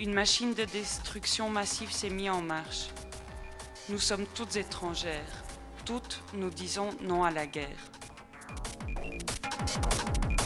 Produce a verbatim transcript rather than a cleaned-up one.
une machine de destruction massive s'est mise en marche. Nous sommes toutes étrangères. Toutes, nous disons non à la guerre.